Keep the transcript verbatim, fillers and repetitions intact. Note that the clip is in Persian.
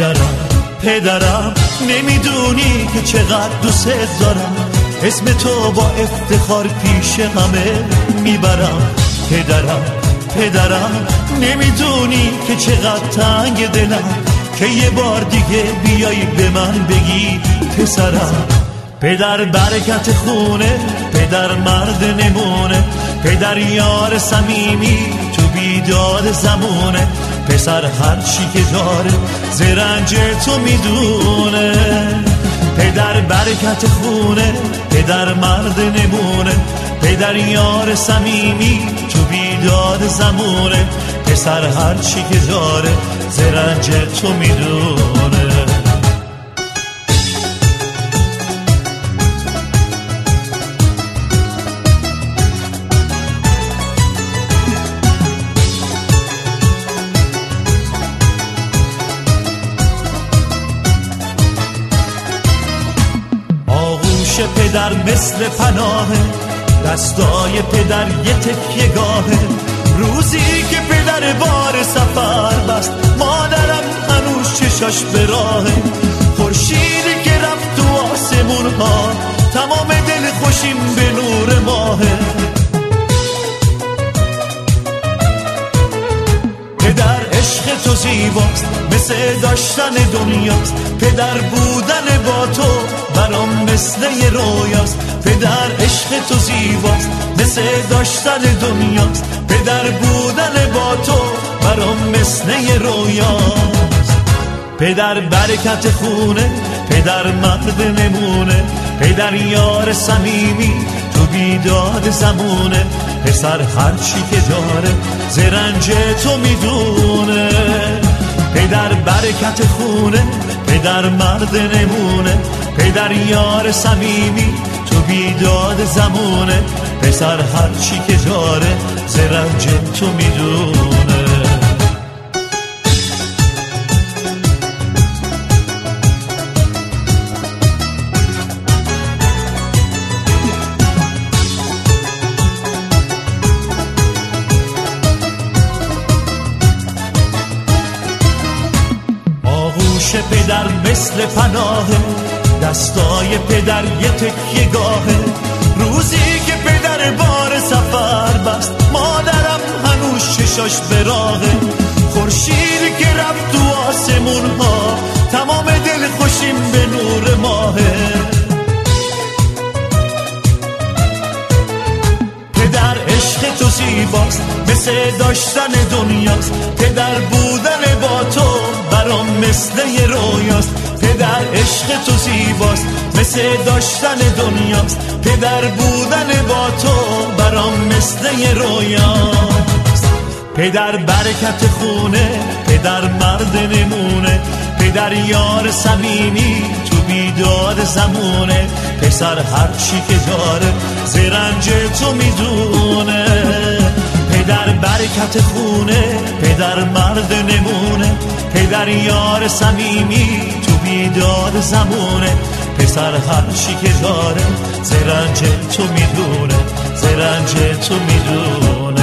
پدرم پدرم نمیدونی که چقدر دوست دارم، اسم تو با افتخار پیش همه میبرم. پدرم پدرم نمیدونی که چقدر تنگ دلم، که یه بار دیگه بیایی به من بگی پسرم. پدر برکت خونه، پدر مرد نمونه، پدر یار صمیمی تو بیداد زمونه، پسر هر چی که داره زرنج تو میدونه. پدر برکت خونه، پدر مرد نمونه، پدر یار صمیمی تو بیداد زمونه، پسر هر چی که داره زرنج تو میدونه. پدر مثل پناهه، دستای پدر یه تکیه گاهه، روزی که پدر بار سفر بست مادرم هنوز چشاش به راهه، خورشیدی که رفت تو آسمون ها تمام دل خوشیم به نور ماهه. پدر عشق تو زیباست مثل داشتن دنیاست، پدر بودن با تو برام مثل یه رویاست. پدر عشق تو زیباست مثل داشتن دنیاست، پدر بودن با تو برام مثل یه رویاست. پدر برکت خونه، پدر مرد نمونه، پدر یار صمیمی تو بیداد زمونه، پسر هر چی که داره زرنج تو میدونه. پدر برکت خونه، پدر مرد نمونه، پدر یار صمیمی تو بیداد زمونه، پسر هر چی که داره زرنج تو میدونه. پدر مثل پناهه، دستای پدر یه تکیه گاهه، روزی که پدر بار سفر بست مادرم هنوز چشاش به راهه، خورشیدی که رفت تو آسمون ها تمام دل خوشیم به نور ماهه. پدر عشق تو زیباست مثل داشتن دنیاست، پدر بودن با تو برام مثل یه رویاست. پدر عشق تو زیباست مثل داشتن دنیاست، پدر بودن با تو برام مثل یه رویاست. پدر برکت خونه، پدر مرد نمونه، پدر یار صمیمی تو بیداد زمونه، پسر هر چی که داره زرنج تو میدونه. پدر برکت خونه، پدر مرد نمونه، پدر یار صمیمی تو بیداد زمونه، پسر هر چی که داره زرنج تو میدونه، زرنج تو میدونه.